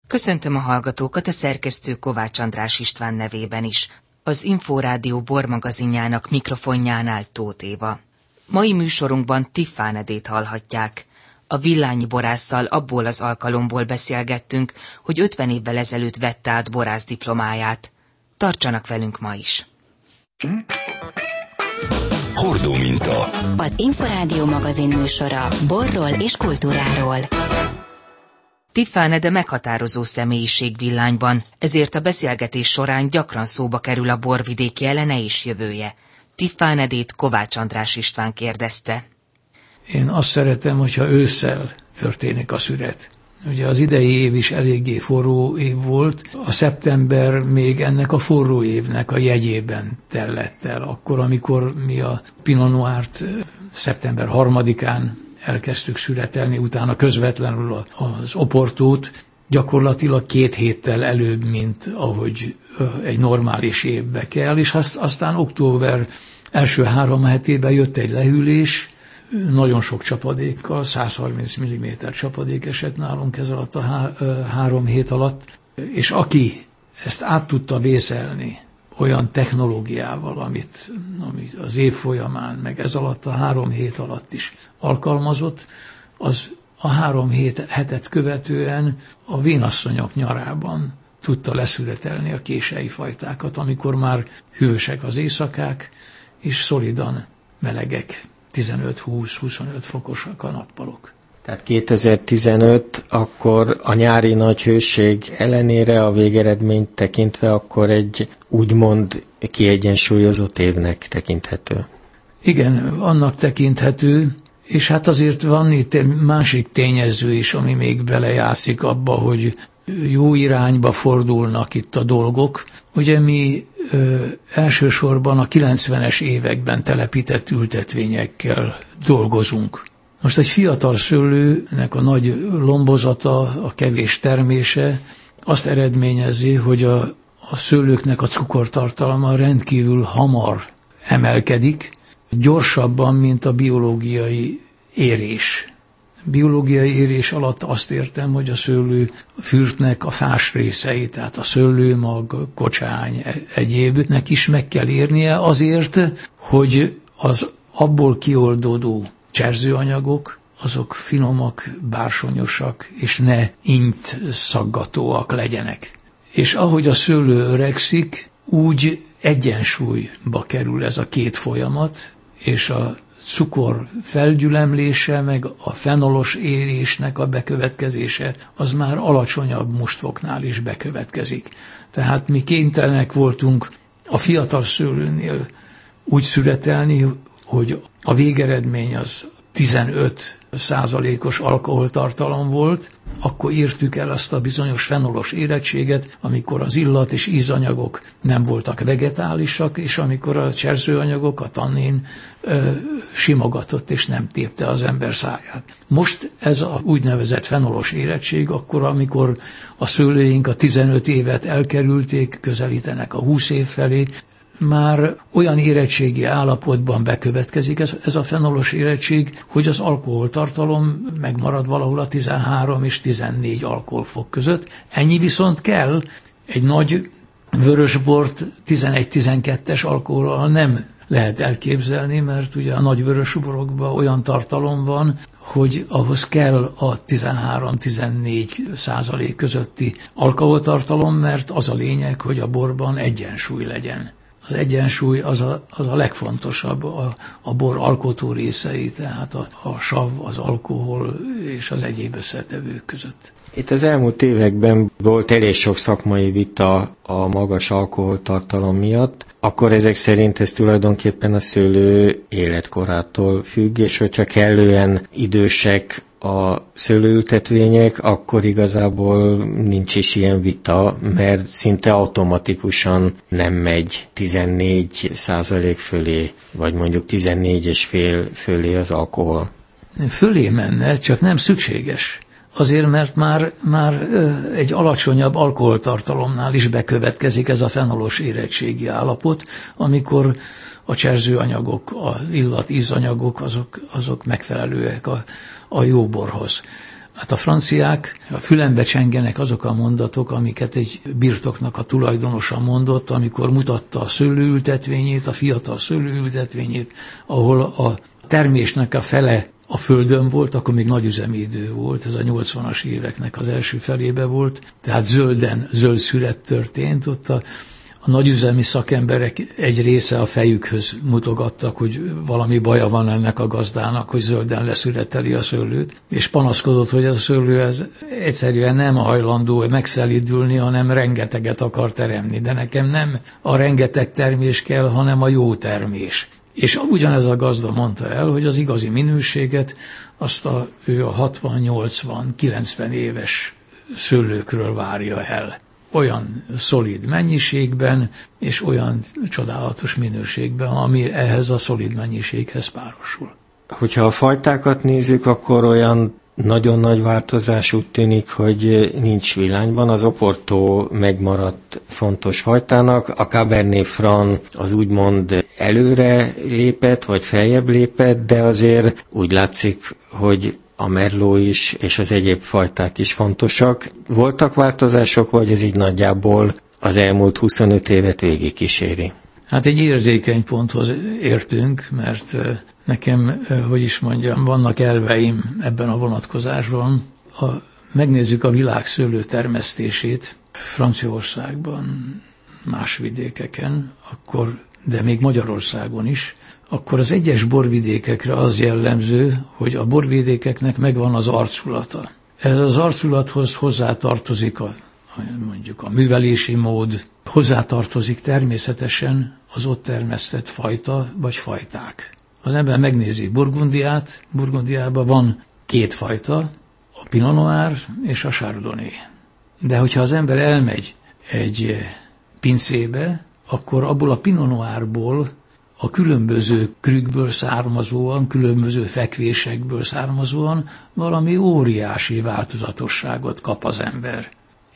Köszöntöm a hallgatókat a szerkesztő Kovács András István nevében is. Az Inforádió bormagazinjának mikrofonjánál Tóth Éva. Mai műsorunkban Tiffánedét hallhatják. A Villányi borásszal abból az alkalomból beszélgettünk, hogy 50 évvel ezelőtt vette át borász diplomáját. Tartsanak velünk ma is! Hordóminta. Az Inforádió magazin műsora borról és kultúráról. Tiffánede meghatározó személyiség Villányban, ezért a beszélgetés során gyakran szóba kerül a borvidék jelene és jövője. Tiffánedét Kovács András István kérdezte. Én azt szeretem, hogyha ősszel történik a szüret. Ugye az idei év is eléggé forró év volt, a szeptember még ennek a forró évnek a jegyében tellett el. Akkor, amikor mi a Pinot Noirt szeptember 3-án elkezdtük szüretelni, utána közvetlenül az Oportót, gyakorlatilag 2 héttel előbb, mint ahogy egy normális évbe kell, és aztán október első 3 hetében jött egy lehűlés, nagyon sok csapadékkal, 130 mm csapadék esett nálunk ez alatt a 3 hét alatt, és aki ezt át tudta vészelni olyan technológiával, amit az év folyamán, meg ez alatt a 3 hét alatt is alkalmazott, az a 3 hetet követően a vénasszonyok nyarában tudta leszületelni a kései fajtákat, amikor már hűvösek az éjszakák, és szolidan melegek, 15-20-25 fokosak a nappalok. Tehát 2015, akkor a nyári nagy hőség ellenére a végeredményt tekintve akkor egy úgymond kiegyensúlyozott évnek tekinthető. Igen, annak tekinthető, és hát azért van itt egy másik tényező is, ami még belejátszik abba, hogy jó irányba fordulnak itt a dolgok. Ugye mi elsősorban a 90-es években telepített ültetvényekkel dolgozunk. Most egy fiatal szőlőnek a nagy lombozata, a kevés termése azt eredményezi, hogy a szőlőknek a cukortartalma rendkívül hamar emelkedik, gyorsabban, mint a biológiai érés. Biológiai érés alatt azt értem, hogy a szőlőfürtnek a fás részei, tehát a szőlőmag, kocsány, egyébnek is meg kell érnie azért, hogy az abból kioldódó cserzőanyagok, azok finomak, bársonyosak, és ne innyt szaggatóak legyenek. És ahogy a szőlő öregszik, úgy egyensúlyba kerül ez a 2 folyamat, és a cukor felgyülemlése, meg a fenolos érésnek a bekövetkezése, az már alacsonyabb mustfoknál is bekövetkezik. Tehát mi kénytelenek voltunk a fiatal szőlőnél úgy szüretelni, hogy a végeredmény az 15%-os alkoholtartalom volt, akkor értük el azt a bizonyos fenolos érettséget, amikor az illat és ízanyagok nem voltak vegetálisak, és amikor a cserzőanyagok, a tannin simogatott és nem tépte az ember száját. Most ez a úgynevezett fenolos érettség, akkor, amikor a szőlőink a 15 évet elkerülték, közelítenek a 20 év felé, már olyan érettségi állapotban bekövetkezik ez a fenolos érettség, hogy az alkoholtartalom megmarad valahol a 13 és 14 alkoholfok között. Ennyi viszont kell, egy nagy vörösbort 11-12-es alkohollal nem lehet elképzelni, mert ugye a nagy vörösborokban olyan tartalom van, hogy ahhoz kell a 13-14% közötti alkoholtartalom, mert az a lényeg, hogy a borban egyensúly legyen. Az egyensúly az a legfontosabb, a bor alkotó részei, tehát a sav, az alkohol és az egyéb összetevők között. Itt az elmúlt években volt elég sok szakmai vita a magas alkoholtartalom miatt, akkor ezek szerint ez tulajdonképpen a szőlő életkorától függ, és hogyha kellően idősek a szőlőültetvények, akkor igazából nincs is ilyen vita, mert szinte automatikusan nem megy 14% fölé, vagy mondjuk 14,5 fölé az alkohol. Fölé menne, csak nem szükséges. Azért, mert már egy alacsonyabb alkoholtartalomnál is bekövetkezik ez a fenolos érettségi állapot, amikor a cserzőanyagok, az illat-ízanyagok azok megfelelőek a jó borhoz. Hát a franciák, a fülembe csengenek azok a mondatok, amiket egy birtoknak a tulajdonosa mondott, amikor mutatta a szőlőültetvényét, a fiatal szőlőültetvényét, ahol a termésnek a fele a földön volt, akkor még nagyüzemi idő volt, ez a 80-as éveknek az első felébe volt, tehát zöld szület történt, ott a nagyüzemi szakemberek egy része a fejükhöz mutogattak, hogy valami baja van ennek a gazdának, hogy zölden leszületeli a szőlőt, és panaszkodott, hogy a szőlő ez egyszerűen nem hajlandó megszelídülni, hanem rengeteget akar teremni. De nekem nem a rengeteg termés kell, hanem a jó termés. És ugyanez a gazda mondta el, hogy az igazi minőséget azt ő a 60-80-90 éves szőlőkről várja el. Olyan szolid mennyiségben, és olyan csodálatos minőségben, ami ehhez a szolid mennyiséghez párosul. Hogyha a fajtákat nézzük, akkor olyan nagyon nagy változás úgy tűnik, hogy nincs villányban. Az Oporto megmaradt fontos fajtának, a Cabernet Franc az úgymond előre lépett, vagy feljebb lépett, de azért úgy látszik, hogy a Merlot is, és az egyéb fajták is fontosak. Voltak változások, vagy ez így nagyjából az elmúlt 25 évet végigkíséri? Hát egy érzékeny ponthoz értünk, mert nekem, hogy is mondjam, vannak elveim ebben a vonatkozásban. Megnézzük a világ szőlőtermesztését Franciaországban, más vidékeken, de még Magyarországon is, akkor az egyes borvidékekre az jellemző, hogy a borvidékeknek megvan az arculata. Ez az arculathoz hozzátartozik mondjuk a művelési mód, hozzátartozik természetesen az ott termesztett fajta vagy fajták. Az ember megnézi Burgundiát, Burgundiában van 2 fajta, a Pinot Noir és a Chardonnay. De hogyha az ember elmegy egy pincébe, akkor abból a Pinot Noirból a különböző krükből származóan, különböző fekvésekből származóan valami óriási változatosságot kap az ember.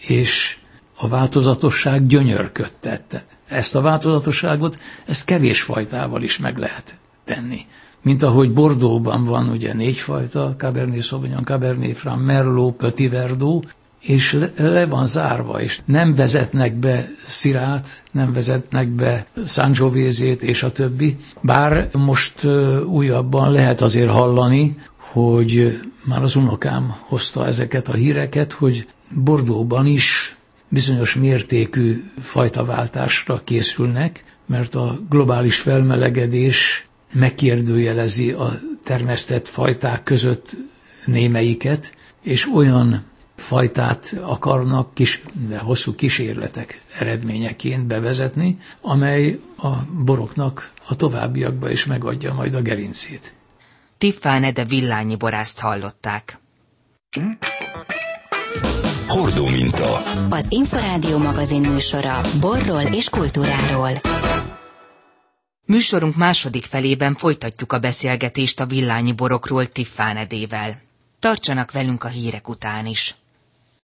És a változatosság gyönyörködtette. Ezt a változatosságot, ezt kevés fajtával is meg lehet tenni. Mint ahogy Bordeauxban van ugye 4 fajta, Cabernet Sauvignon, Cabernet Franc, Merlot, Petit Verdot, és le van zárva, és nem vezetnek be Szirát, nem vezetnek be Sangiovese-t és a többi. Bár most újabban lehet azért hallani, hogy már az unokám hozta ezeket a híreket, hogy Bordeauxban is bizonyos mértékű fajtaváltásra készülnek, mert a globális felmelegedés megkérdőjelezi a termesztett fajták között némelyiket, és olyan fajtát akarnak de hosszú kísérletek eredményeként bevezetni, amely a boroknak a továbbiakban is megadja majd a gerincét. Tiffáne de Villányi borászt hallották. Hordóminta. Az Inforádió magazin műsora borról és kultúráról. Műsorunk második felében folytatjuk a beszélgetést a villányi borokról Tiffánedével. Tartsanak velünk a hírek után is.